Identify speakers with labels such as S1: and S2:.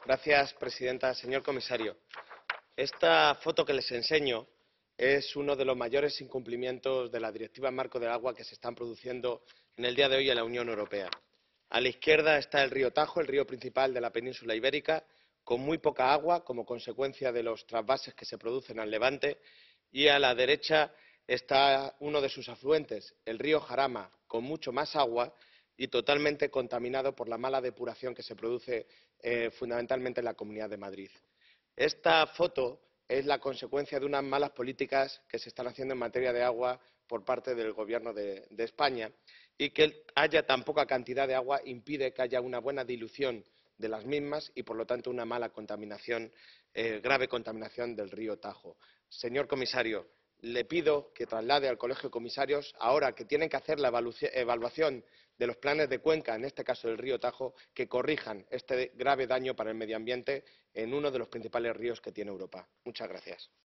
S1: Gracias, presidenta. Señor comisario, esta foto que les enseño es uno de los mayores incumplimientos de la Directiva Marco del Agua que se están produciendo en el día de hoy en la Unión Europea. A la izquierda está el río Tajo, el río principal de la península ibérica, con muy poca agua como consecuencia de los trasvases que se producen al levante, y a la derecha está uno de sus afluentes, el río Jarama, con mucho más agua y totalmente contaminado por la mala depuración que se produce fundamentalmente en la Comunidad de Madrid. Esta foto es la consecuencia de unas malas políticas que se están haciendo en materia de agua por parte del Gobierno de España, y que haya tan poca cantidad de agua impide que haya una buena dilución de las mismas y, por lo tanto, una mala contaminación, grave contaminación del río Tajo. Señor comisario, le pido que traslade al Colegio de Comisarios, ahora que tienen que hacer la evaluación de los planes de cuenca, en este caso del río Tajo, que corrijan este grave daño para el medio ambiente en uno de los principales ríos que tiene Europa. Muchas gracias.